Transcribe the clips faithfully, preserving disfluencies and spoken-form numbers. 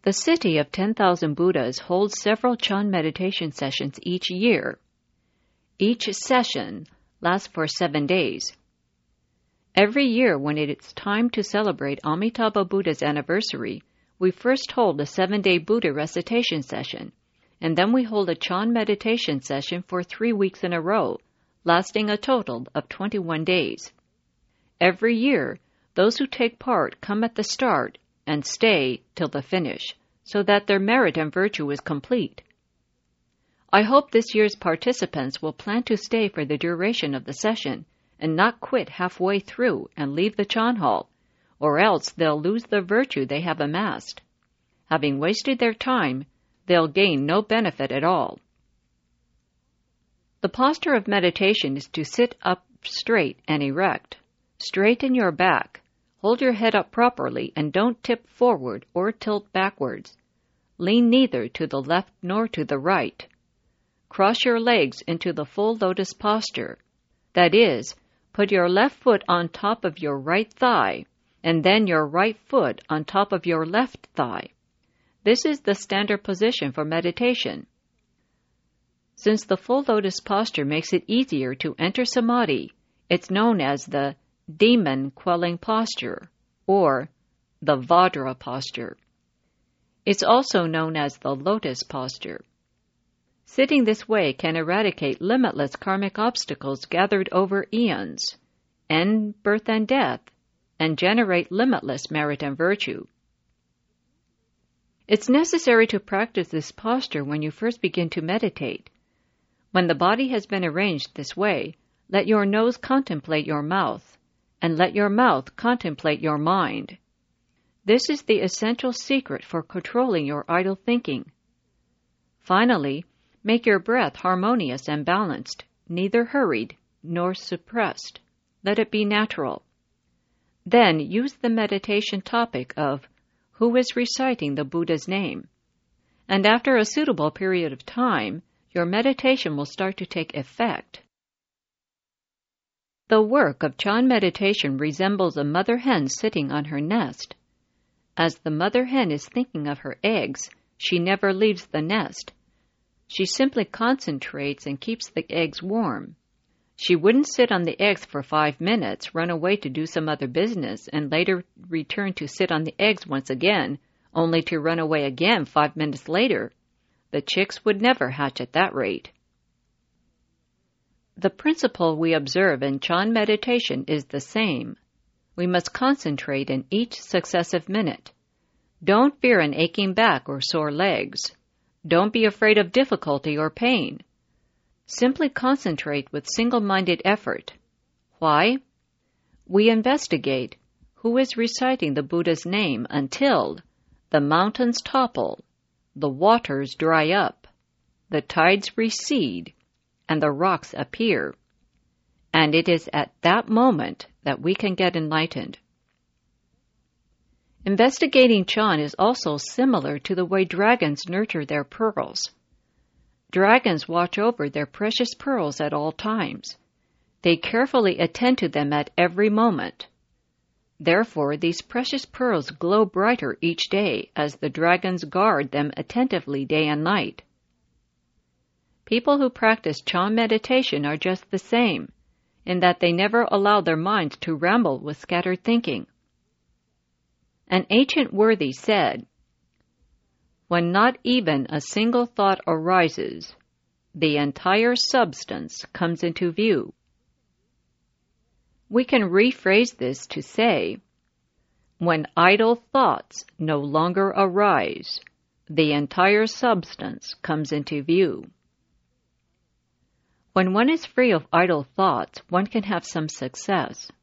The City of ten thousand Buddhas holds several Chan meditation sessions each year. Each session lasts for seven days. Every year when it is time to celebrate Amitabha Buddha's anniversary, we first hold a seven-day Buddha recitation session, and then we hold a Chan meditation session for three weeks in a row, lasting a total of twenty-one days. Every year, those who take part come at the start and stay till the finish, so that their merit and virtue is complete. I hope this year's participants will plan to stay for the duration of the session and not quit halfway through and leave the Chan hall, or else they'll lose the virtue they have amassed. Having wasted their time, they'll gain no benefit at all. The posture of meditation is to sit up straight and erect. Straighten your back. Hold your head up properly and don't tip forward or tilt backwards. Lean neither to the left nor to the right. Cross your legs into the full lotus posture. That is, put your left foot on top of your right thigh, and then your right foot on top of your left thigh. This is the standard position for meditation. Since the full lotus posture makes it easier to enter samadhi, it's known as the demon-quelling posture, or the Vajra posture. It's also known as the lotus posture. Sitting this way can eradicate limitless karmic obstacles gathered over eons, end birth and death, and generate limitless merit and virtue. It's necessary to practice this posture when you first begin to meditate. When the body has been arranged this way, let your nose contemplate your mouth, and let your mouth contemplate your mind. This is the essential secret for controlling your idle thinking. Finally, make your breath harmonious and balanced, neither hurried nor suppressed. Let it be natural. Then use the meditation topic of who is reciting the Buddha's name. And after a suitable period of time, your meditation will start to take effect. The work of Chan meditation resembles a mother hen sitting on her nest. As the mother hen is thinking of her eggs, she never leaves the nest. She simply concentrates and keeps the eggs warm. She wouldn't sit on the eggs for five minutes, run away to do some other business, and later return to sit on the eggs once again, only to run away again five minutes later. The chicks would never hatch at that rate. The principle we observe in Chan meditation is the same. We must concentrate in each successive minute. Don't fear an aching back or sore legs. Don't be afraid of difficulty or pain. Simply concentrate with single-minded effort. Why? We investigate who is reciting the Buddha's name until the mountains topple, the waters dry up, the tides recede, and the rocks appear. And it is at that moment that we can get enlightened. Investigating Chan is also similar to the way dragons nurture their pearls. Dragons watch over their precious pearls at all times. They carefully attend to them at every moment. Therefore, these precious pearls glow brighter each day as the dragons guard them attentively day and night. People who practice Chan meditation are just the same, in that they never allow their minds to ramble with scattered thinking. An ancient worthy said, "When not even a single thought arises, the entire substance comes into view." We can rephrase this to say, when idle thoughts no longer arise, the entire substance comes into view. When one is free of idle thoughts, one can have some success.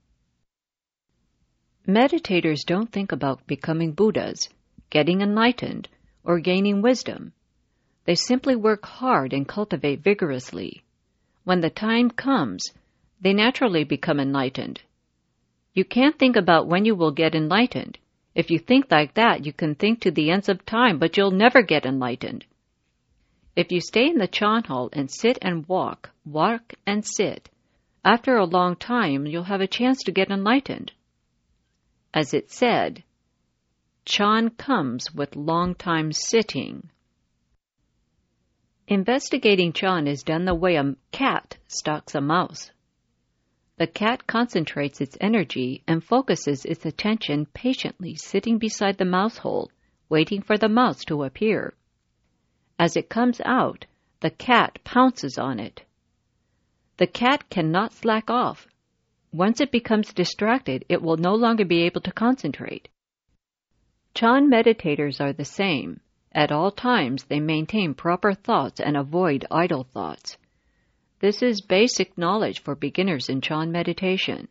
Meditators don't think about becoming Buddhas, getting enlightened, or gaining wisdom. They simply work hard and cultivate vigorously. When the time comes, they naturally become enlightened. You can't think about when you will get enlightened. If you think like that, you can think to the ends of time, but you'll never get enlightened. If you stay in the Chan hall and sit and walk, walk and sit, after a long time you'll have a chance to get enlightened. As it said, Chan comes with long time sitting. Investigating Chan is done the way a cat stalks a mouse. The cat concentrates its energy and focuses its attention patiently sitting beside the mouse hole, waiting for the mouse to appear. As it comes out, the cat pounces on it. The cat cannot slack off. Once it becomes distracted, it will no longer be able to concentrate. Chan meditators are the same. At all times, they maintain proper thoughts and avoid idle thoughts. This is basic knowledge for beginners in Chan meditation.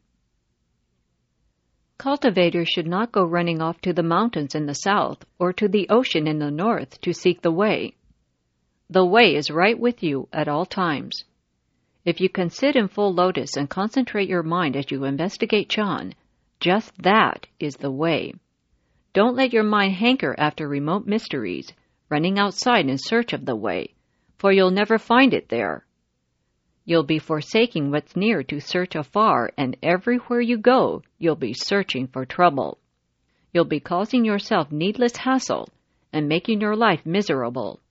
Cultivators should not go running off to the mountains in the south or to the ocean in the north to seek the way. The way is right with you at all times. If you can sit in full lotus and concentrate your mind as you investigate Chan, just that is the way. Don't let your mind hanker after remote mysteries, running outside in search of the way, for you'll never find it there. You'll be forsaking what's near to search afar, and everywhere you go, you'll be searching for trouble. You'll be causing yourself needless hassle and making your life miserable.